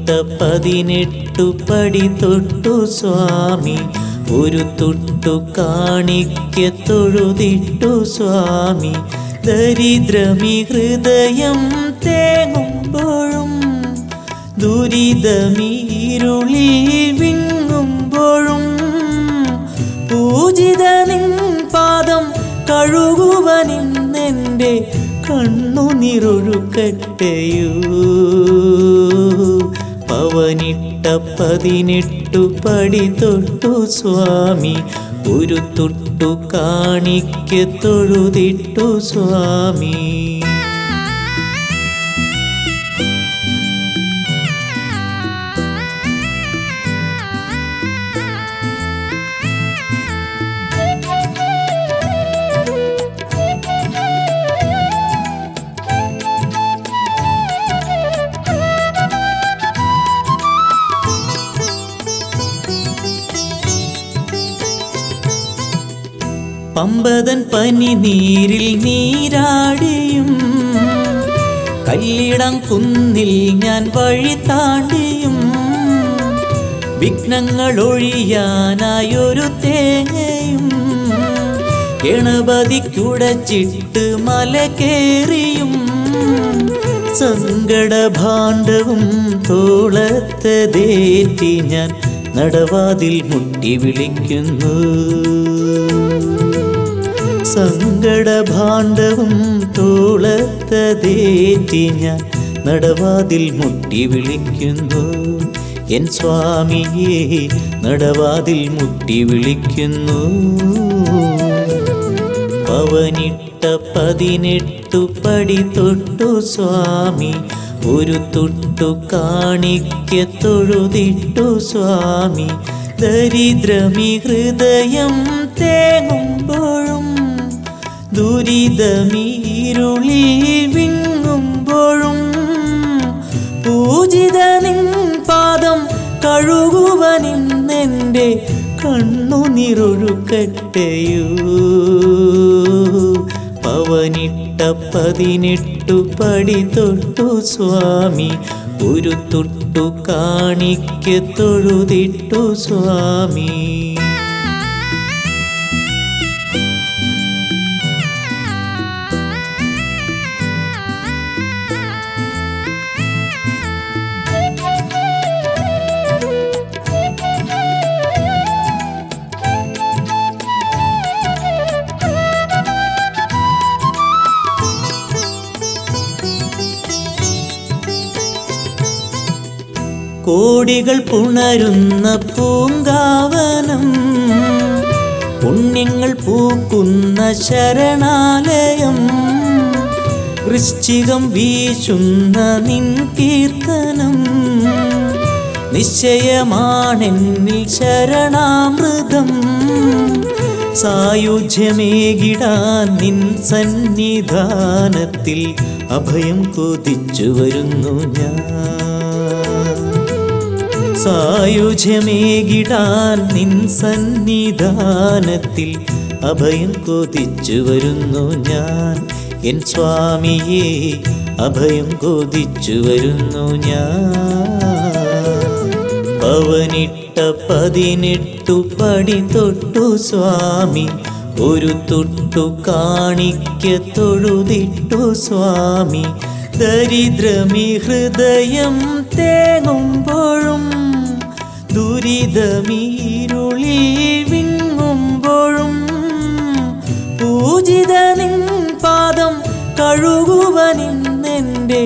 18 പടി തൊട്ടു സ്വാമി, ഒരു തുട്ടു കാണിക്ക തൊഴുതിട്ടു സ്വാമി. ദരിദ്രമി ഹൃദയം തേങ്ങുമ്പോഴും ദുരിതമീരുളിൽ വിങ്ങുമ്പോഴും പൂജിത നിൻ പാദം കഴുകുവനിന്നെൻ്റെ കണ്ണുനിറൊഴുക്കട്ടെയോ. പവനിട്ട 18 പടി തൊട്ടു സ്വാമി, ഒരു തുട്ടു കാണിക്ക തൊഴുതിട്ടു സ്വാമി. പമ്പതൻ പനി നീരിൽ നീരാടിയും കല്ലിടം കുന്നിൽ ഞാൻ വഴി താണ്ടിയും വിഘ്നങ്ങൾ ഒഴിയാനായൊരു തേങ്ങയും ഗണപതിക്കുടച്ചിട്ട് മല കേറിയും സങ്കടഭാണ്ഡവും തോളത്തതേറ്റി ഞാൻ നടവാതിൽ മുട്ടി വിളിക്കുന്നു. സങ്കടഭാണ്ഡവും തോളത്തതേറ്റി ഞാൻ നടവാതിൽ മുട്ടി വിളിക്കുന്നു. എൻ സ്വാമിയെ നടവാതിൽ മുട്ടി വിളിക്കുന്നു. പവനിട്ട 18 പടി തൊട്ടു സ്വാമി, ഒരു തുട്ടു കാണിക്ക തൊഴുതിട്ടു സ്വാമി. ദരിദ്രമി ഹൃദയം തേങ്ങുമ്പോഴും ദുരിതമീരുളിൽ വിങ്ങുമ്പോഴും പൂജിത നിൻ പാദം കഴുകുവനിന്നെൻ്റെ കണ്ണുനിറൊഴുക്കട്ടെയോ. പവനിട്ട 18 പടി തൊട്ടു സ്വാമി, ഒരു തുട്ടു കാണിക്ക തൊഴുതിട്ടു സ്വാമി. കോടികൾ പുണരുന്ന പൂങ്കാവനം, പുണ്യങ്ങൾ പൂക്കുന്ന ശരണാലയം, വൃശ്ചികം വീശുന്ന നിൻ കീർത്തനം നിശ്ചയമാണെന്നിൽ ശരണാമൃതം. സായുജ്യമേകിടാൻ നിൻ സന്നിധാനത്തിൽ അഭയം കൊതിച്ചു വരുന്നു ഞാൻ. സായുജ്യമേകിടാൻ നിൻ സന്നിധാനത്തിൽ അഭയം കൊതിച്ചു വരുന്നു ഞാൻ. എൻ സ്വാമിയെ അഭയം കൊതിച്ചു വരുന്നു ഞാൻ. പവനിട്ട 18 പടി തൊട്ടു സ്വാമി, ഒരു തുട്ടു കാണിക്ക തൊഴുതിട്ടു സ്വാമി. ദരിദ്രമി ഹൃദയം തേങ്ങുമ്പോഴും ദുരിതമീരുളിൽ വിങ്ങുമ്പോഴും പൂജിത നിൻ പാദം കഴുകുവനിന്നെൻ്റെ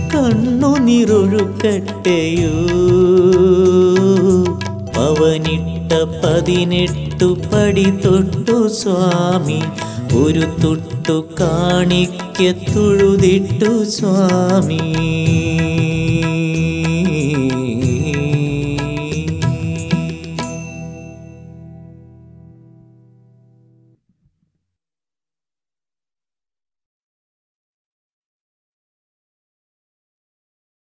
കണ്ണുനിറൊഴുക്കട്ടെയോ. പവനിട്ട 18 പടി തൊട്ടു സ്വാമി, ഒരു തുട്ടു കാണിക്ക തൊഴുതിട്ടു സ്വാമി.